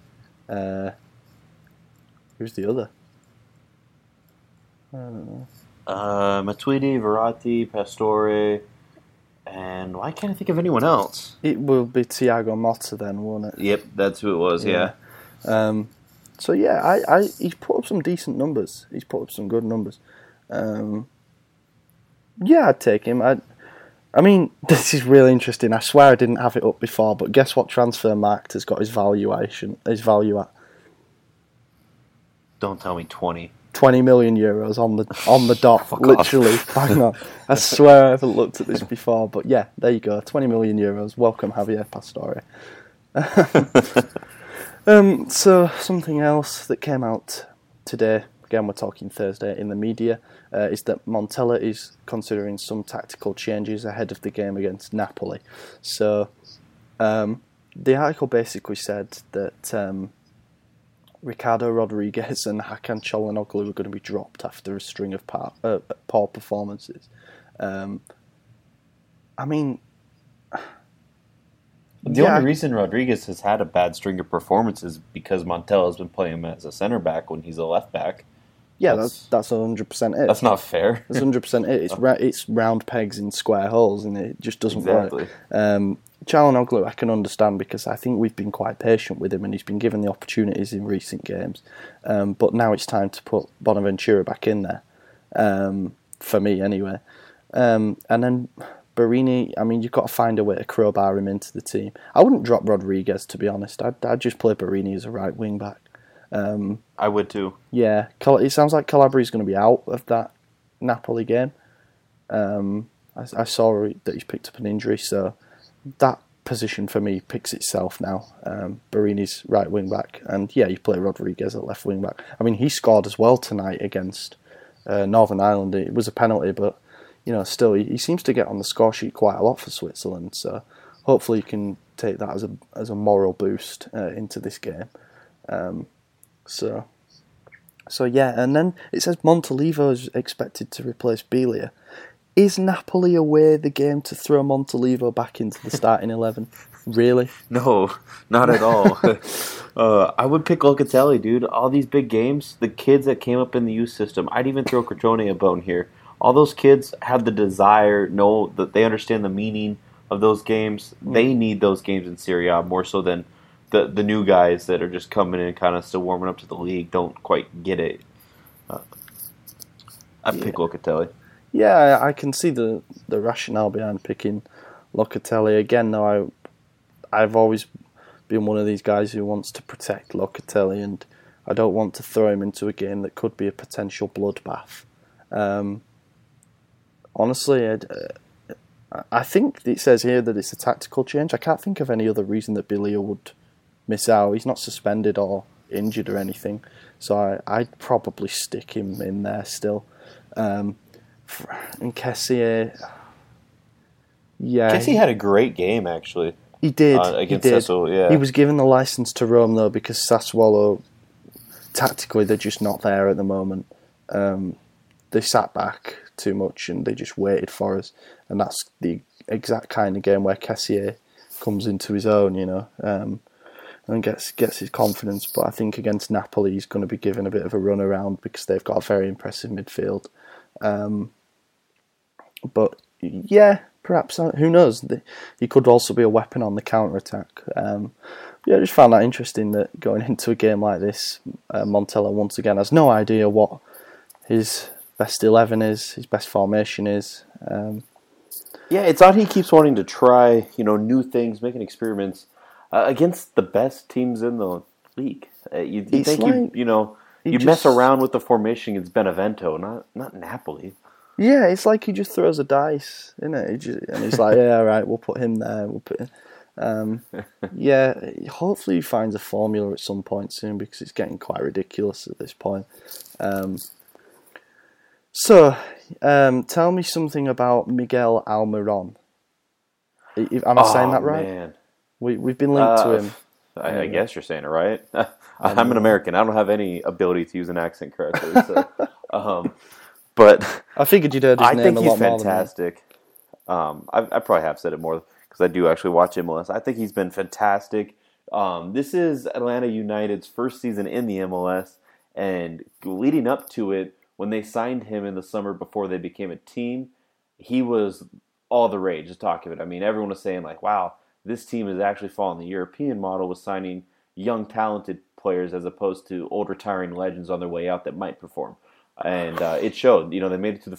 Speaker 2: Who's the other? I don't know.
Speaker 3: Matuidi, Verratti, Pastore, and why can't I think of anyone else?
Speaker 2: It will be Thiago Motta then, won't it?
Speaker 3: Yep, that's who it was, yeah.
Speaker 2: So yeah, he's put up some decent numbers. He's put up some good numbers. Yeah, I'd take him. I mean, this is really interesting. I swear I didn't have it up before, but guess what Transfermarkt has got his value at?
Speaker 3: Don't tell me 20.
Speaker 2: €20 million on the dot, literally. Bang on. I swear I haven't looked at this before, but yeah, there you go. €20 million. Welcome, Javier Pastore. So something else that came out today, again we're talking Thursday in the media, is that Montella is considering some tactical changes ahead of the game against Napoli. So the article basically said that Ricardo Rodriguez and Hakan Çalhanoğlu were going to be dropped after a string of poor performances. I mean,
Speaker 3: the only reason Rodriguez has had a bad string of performances is because Montella has been playing him as a center back when he's a left back.
Speaker 2: Yeah, that's 100% it.
Speaker 3: That's not fair.
Speaker 2: That's 100% it. It's round pegs in square holes, and it just doesn't work. Çalhanoğlu I can understand because I think we've been quite patient with him and he's been given the opportunities in recent games. But now it's time to put Bonaventura back in there, for me anyway. And then Barini, I mean, you've got to find a way to crowbar him into the team. I wouldn't drop Rodriguez, to be honest. I'd just play Barini as a right wing back.
Speaker 3: I would too.
Speaker 2: Yeah, it sounds like Calabri's going to be out of that Napoli game. I saw that he's picked up an injury, so that position for me picks itself now. Barini's right wing back, and yeah, you play Rodriguez at left wing back. I mean, he scored as well tonight against Northern Ireland. It was a penalty, but still, he seems to get on the score sheet quite a lot for Switzerland. So hopefully, you can take that as a moral boost into this game. So yeah, and then it says Montolivo is expected to replace Belia. Is Napoli away the game to throw Montolivo back into the starting 11? Really?
Speaker 3: No, not at all. I would pick Locatelli, dude. All these big games, the kids that came up in the youth system, I'd even throw Crotone a bone here. All those kids have the desire, know that they understand the meaning of those games. They need those games in Serie A more so than the new guys that are just coming in kind of still warming up to the league don't quite get it. I'd pick Locatelli.
Speaker 2: Yeah, I can see the rationale behind picking Locatelli. Again, though, I've always been one of these guys who wants to protect Locatelli, and I don't want to throw him into a game that could be a potential bloodbath. Honestly, I think it says here that it's a tactical change. I can't think of any other reason that Belia would miss out. He's not suspended or injured or anything, so I'd probably stick him in there still. And Kessié, yeah,
Speaker 3: Kessié had a great game actually.
Speaker 2: He did
Speaker 3: against
Speaker 2: he did.
Speaker 3: Sassuolo. Yeah,
Speaker 2: he was given the license to roam though because Sassuolo, tactically, they're just not there at the moment. They sat back too much and they just waited for us, and that's the exact kind of game where Kessié comes into his own, and gets his confidence. But I think against Napoli, he's going to be given a bit of a run around because they've got a very impressive midfield. But yeah, perhaps, who knows? He could also be a weapon on the counter-attack. Yeah, I just found that interesting that going into a game like this, Montella once again has no idea what his best 11 is, his best formation is.
Speaker 3: Yeah, it's odd he keeps wanting to try, new things, making experiments against the best teams in the league. You think like, you mess around with the formation against Benevento, not Napoli.
Speaker 2: Yeah, it's like he just throws a dice, isn't it? And he's like, yeah, all right, we'll put him there. We'll put him. Yeah, hopefully he finds a formula at some point soon because it's getting quite ridiculous at this point. So, tell me something about Miguel Almiron. Am I saying that right?
Speaker 3: Man.
Speaker 2: We've been linked to him.
Speaker 3: I guess you're saying it right. I'm an American. I don't have any ability to use an accent correctly. So, but
Speaker 2: I figured you'd heard his name a lot more.
Speaker 3: I think he's fantastic. I probably have said it more because I do actually watch MLS. I think he's been fantastic. This is Atlanta United's first season in the MLS, and leading up to it, when they signed him in the summer before they became a team, he was all the rage, the talk of it. I mean, everyone was saying, like, wow, this team is actually following the European model with signing young, talented players as opposed to old, retiring legends on their way out that might perform. And it showed. They made it to the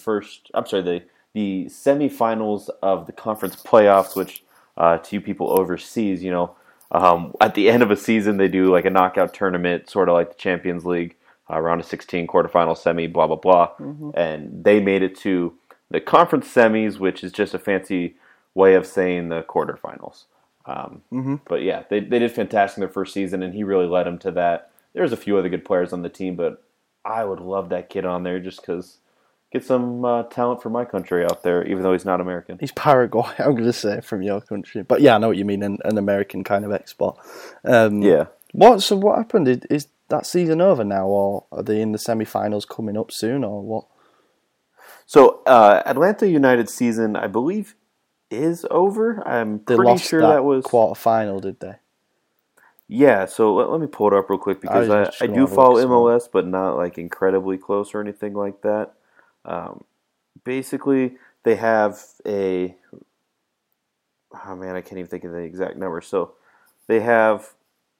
Speaker 3: semifinals of the conference playoffs, which to you people overseas, at the end of a season, they do like a knockout tournament, sort of like the Champions League. Round of 16, quarterfinal, semi, blah, blah, blah. Mm-hmm. And they made it to the conference semis, which is just a fancy way of saying the quarterfinals. But yeah, they did fantastic in their first season, and he really led them to that. There's a few other good players on the team, but I would love that kid on there just because get some talent for my country out there, even though he's not American.
Speaker 2: He's Paraguay, I'm going to say, from your country. But yeah, I know what you mean, an American kind of export.
Speaker 3: Yeah.
Speaker 2: So what happened? Is that season over now, or are they in the semi-finals coming up soon, or what?
Speaker 3: So Atlanta United's season, I believe, is over.
Speaker 2: They
Speaker 3: pretty
Speaker 2: lost
Speaker 3: sure
Speaker 2: that
Speaker 3: was
Speaker 2: quarter-final, did they?
Speaker 3: Yeah, so let me pull it up real quick because I do follow MLS, but not like incredibly close or anything like that. Basically, they have oh man, I can't even think of the exact number. So they have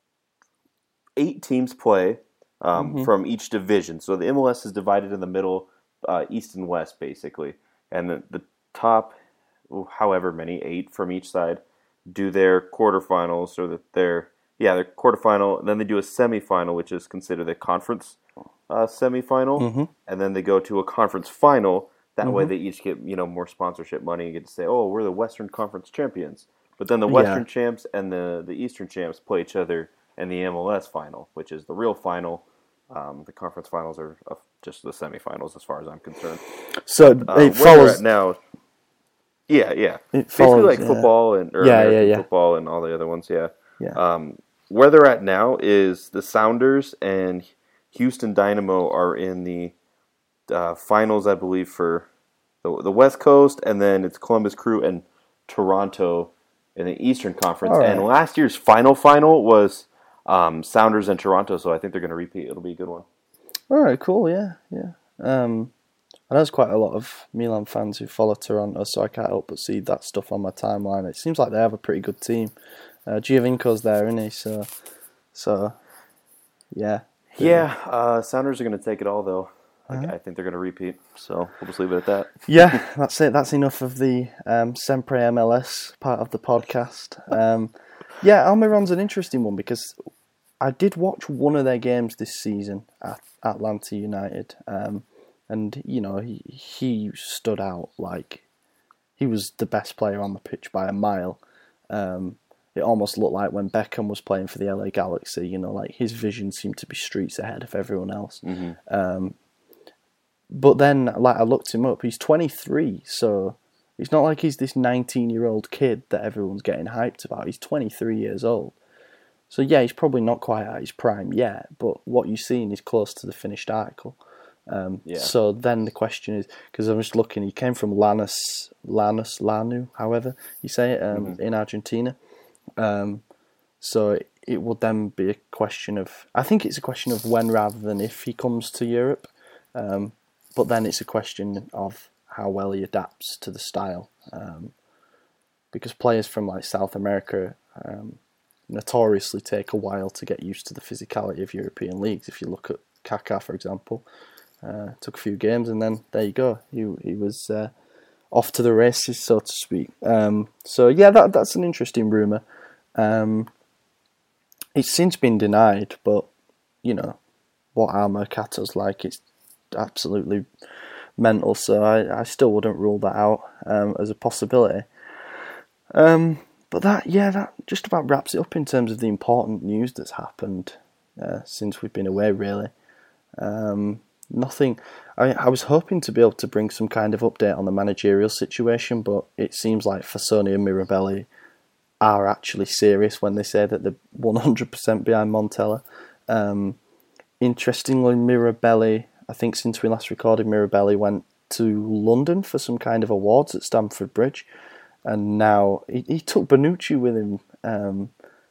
Speaker 3: 8 teams play from each division. So the MLS is divided in the middle, east and west, basically. And the top, however many, 8 from each side, do their quarterfinals or their quarterfinal. And then they do a semifinal, which is considered the conference semifinal. And then they go to a conference final. That way they each get more sponsorship money and get to say, oh, we're the Western Conference champions. But then the Western champs and the Eastern champs play each other in the MLS final, which is the real final. The conference finals are just the semifinals, as far as I'm concerned.
Speaker 2: So it follows
Speaker 3: now. Yeah.
Speaker 2: It
Speaker 3: basically
Speaker 2: follows,
Speaker 3: like football and American football and all the other ones. Yeah. Where they're at now is the Sounders and Houston Dynamo are in the finals, I believe, for the West Coast, and then it's Columbus Crew and Toronto in the Eastern Conference.
Speaker 2: Right.
Speaker 3: And last year's final was Sounders and Toronto, so I think they're going to repeat. It'll be a good one.
Speaker 2: All right, cool, yeah. I know there's quite a lot of Milan fans who follow Toronto, so I can't help but see that stuff on my timeline. It seems like they have a pretty good team. Giovinco's there, isn't he? So yeah.
Speaker 3: Yeah, Sounders are going to take it all, though. I think they're going to repeat, so we'll just leave it at that.
Speaker 2: Yeah, that's it. That's enough of the Sempre MLS part of the podcast. Almiron's an interesting one because I did watch one of their games this season at Atlanta United, and he stood out like he was the best player on the pitch by a mile. It almost looked like when Beckham was playing for the LA Galaxy, like his vision seemed to be streets ahead of everyone else. But then, I looked him up. He's 23, so it's not like he's this 19-year-old kid that everyone's getting hyped about. He's 23 years old. So yeah, he's probably not quite at his prime yet, but what you're seeing is close to the finished article. So then the question is, because I'm just looking, he came from Lanús, however you say it, in Argentina. So it will then be a question of, I think it's a question of when rather than if he comes to Europe. But then it's a question of how well he adapts to the style. Because players from like South America notoriously take a while to get used to the physicality of European leagues. If you look at Kaká, for example, took a few games and then there you go. He was off to the races, so to speak. That's an interesting rumour. It's since been denied, but what our mercato's like, it's absolutely mental, so I still wouldn't rule that out as a possibility. But that just about wraps it up in terms of the important news that's happened since we've been away, really. Nothing. I was hoping to be able to bring some kind of update on the managerial situation, but it seems like Fassoni and Mirabelli are actually serious when they say that they're 100% behind Montella. Interestingly, Mirabelli, I think since we last recorded, Mirabelli went to London for some kind of awards at Stamford Bridge, and now he took Bonucci with him.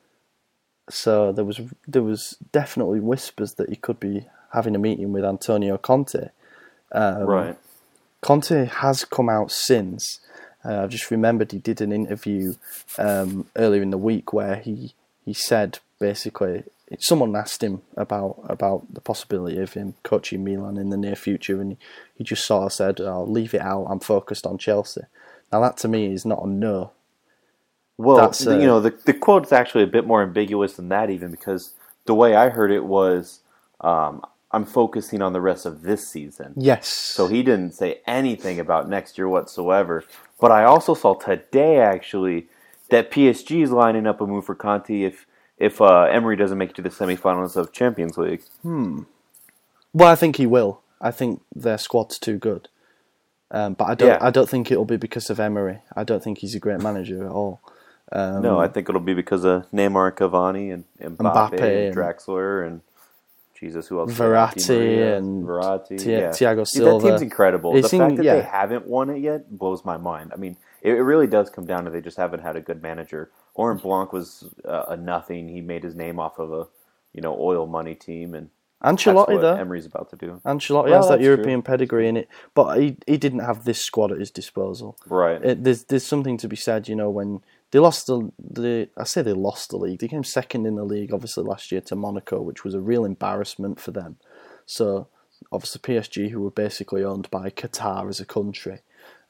Speaker 2: So there was definitely whispers that he could be having a meeting with Antonio Conte.
Speaker 3: Right.
Speaker 2: Conte has come out since. I've just remembered he did an interview earlier in the week where he said basically, someone asked him about the possibility of him coaching Milan in the near future, and he just sort of said, "I'll leave it out. I'm focused on Chelsea." Now that to me is not a no.
Speaker 3: Well, the quote's actually a bit more ambiguous than that, even because the way I heard it was, "I'm focusing on the rest of this season."
Speaker 2: Yes.
Speaker 3: So he didn't say anything about next year whatsoever. But I also saw today actually that PSG is lining up a move for Conte if Emery doesn't make it to the semifinals of Champions League.
Speaker 2: Well, I think he will. I think their squad's too good. But I don't think it'll be because of Emery. I don't think he's a great manager at all.
Speaker 3: No, I think it'll be because of Neymar and Cavani and Mbappe and Draxler and Jesus, who else?
Speaker 2: Verratti and Thiago Silva.
Speaker 3: That team's incredible. The fact that they haven't won it yet blows my mind. I mean, it really does come down to they just haven't had a good manager. Laurent Blanc was a nothing. He made his name off of a oil money team, and
Speaker 2: Ancelotti
Speaker 3: that's what
Speaker 2: though.
Speaker 3: Emery's about to do.
Speaker 2: Ancelotti has that European pedigree in it, but he didn't have this squad at his disposal.
Speaker 3: Right.
Speaker 2: There's something to be said, when They lost I say they lost the league. They came second in the league, obviously, last year to Monaco, which was a real embarrassment for them. So, obviously, PSG, who were basically owned by Qatar as a country,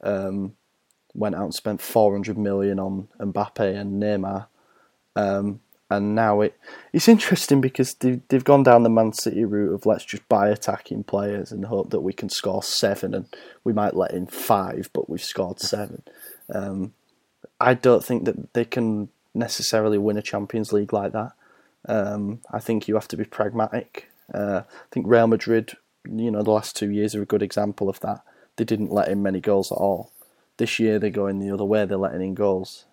Speaker 2: went out and spent 400 million on Mbappe and Neymar. And now it's interesting because they've gone down the Man City route of let's just buy attacking players and hope that we can score 7, and we might let in 5, but we've scored 7. I don't think that they can necessarily win a Champions League like that. I think you have to be pragmatic. I think Real Madrid, the last 2 years are a good example of that. They didn't let in many goals at all. This year they're going the other way, they're letting in goals.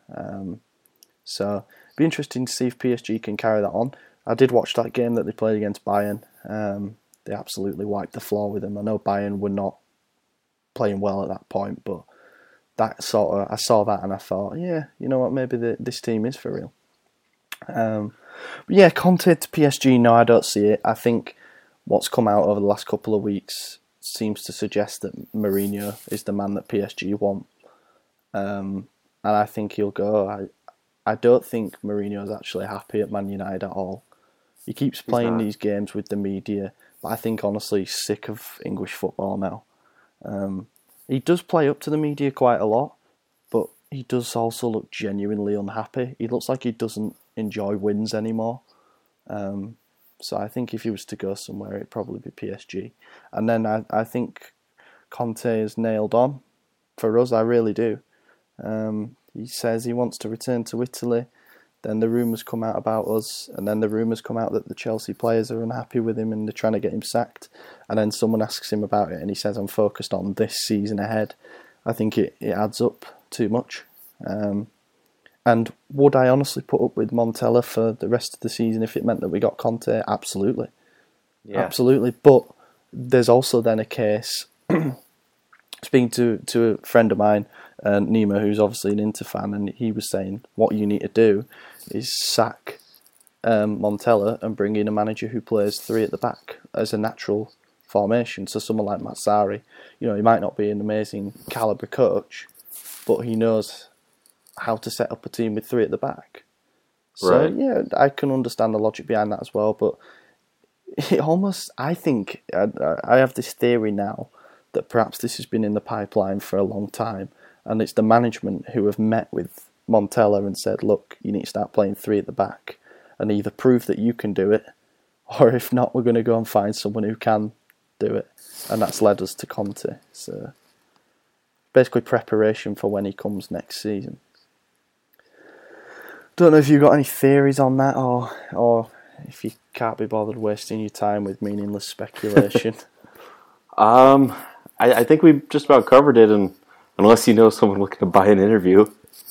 Speaker 2: So it'd be interesting to see if PSG can carry that on. I did watch that game that they played against Bayern. They absolutely wiped the floor with them. I know Bayern were not playing well at that point, but I saw that and I thought, yeah, you know what, maybe this team is for real. But yeah, Conte to PSG, no, I don't see it. I think what's come out over the last couple of weeks seems to suggest that Mourinho is the man that PSG want. And I think he'll go. I don't think Mourinho's actually happy at Man United at all. He keeps playing these games with the media, but I think honestly he's sick of English football now. He does play up to the media quite a lot, but he does also look genuinely unhappy. He looks like he doesn't enjoy wins anymore. So I think if he was to go somewhere, it'd probably be PSG. And then I think Conte is nailed on for us, I really do. He says he wants to return to Italy. Then the rumours come out about us, and then the rumours come out that the Chelsea players are unhappy with him and they're trying to get him sacked. And then someone asks him about it and he says, I'm focused on this season ahead. I think it adds up too much. And would I honestly put up with Montella for the rest of the season if it meant that we got Conte? Absolutely. Yeah. Absolutely. But there's also then a case, speaking to a friend of mine, Nima, who's obviously an Inter fan, and he was saying what you need to do is sack Montella and bring in a manager who plays 3 at the back as a natural formation. So someone like Mazzarri, he might not be an amazing calibre coach, but he knows how to set up a team with 3 at the back. So yeah, I can understand the logic behind that as well, but it almost, I think, I have this theory now that perhaps this has been in the pipeline for a long time, and it's the management who have met with Montella and said, look, you need to start playing 3 at the back and either prove that you can do it, or if not, we're going to go and find someone who can do it. And that's led us to Conte. So basically preparation for when he comes next season. Don't know if you've got any theories on that, or if you can't be bothered wasting your time with meaningless speculation.
Speaker 3: I think we just about covered it, and unless you know someone looking to buy an interview.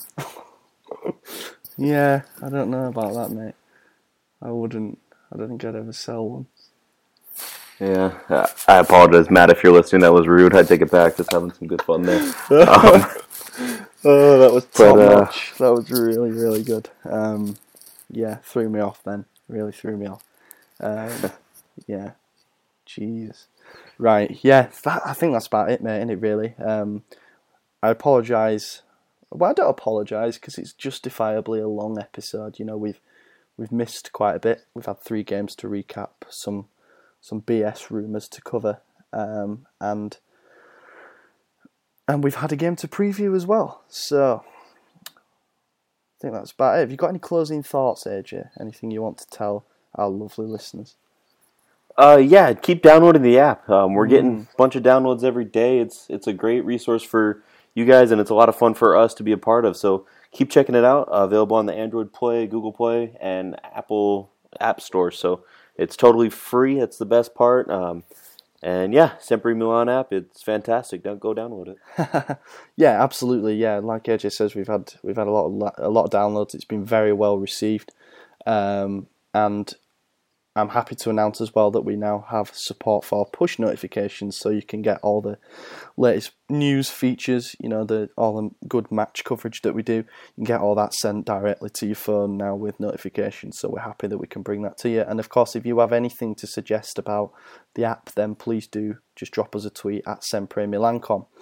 Speaker 2: Yeah, I don't know about that, mate. I don't think I'd ever sell one.
Speaker 3: Yeah, I apologize, Matt, if you're listening. That was rude. I take it back. Just having some good fun there.
Speaker 2: Oh, that was top notch. That was really, really good. Yeah, threw me off then. Really threw me off. Yeah, jeez. Right, yeah, I think that's about it, mate, isn't it, really? I apologise. Well, I don't apologise because it's justifiably a long episode. We've missed quite a bit. We've had 3 games to recap, some BS rumours to cover, and we've had a game to preview as well. So I think that's about it. Have you got any closing thoughts, AJ? Anything you want to tell our lovely listeners?
Speaker 3: Yeah, keep downloading the app. We're getting a bunch of downloads every day. It's a great resource for you guys, and it's a lot of fun for us to be a part of. So keep checking it out. Available on the Android Play, Google Play, and Apple App Store. So it's totally free. That's the best part. And yeah, Sempre Milan app. It's fantastic. Don't go download it.
Speaker 2: Yeah, absolutely. Yeah, like AJ says, we've had a lot of downloads. It's been very well received, and I'm happy to announce as well that we now have support for push notifications, so you can get all the latest news features, all the good match coverage that we do. You can get all that sent directly to your phone now with notifications, so we're happy that we can bring that to you. And of course, if you have anything to suggest about the app, then please do just drop us a tweet at Sempre Milancom.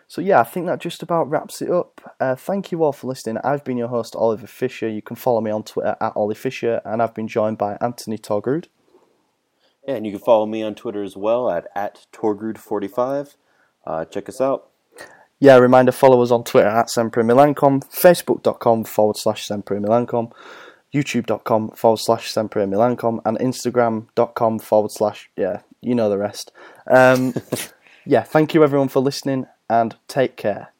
Speaker 2: So yeah, I think that just about wraps it up. Thank you all for listening. I've been your host, Oliver Fisher. You can follow me on Twitter at Ollie Fisher, and I've been joined by Anthony Torgrud.
Speaker 3: And you can follow me on Twitter as well at Torgrud45. Check us out.
Speaker 2: Yeah, reminder, follow us on Twitter at Sempre Milancom, Facebook.com/Sempre Milancom, YouTube.com/Sempre Milancom, and Instagram.com/ yeah, you know the rest. Yeah, thank you everyone for listening, and take care.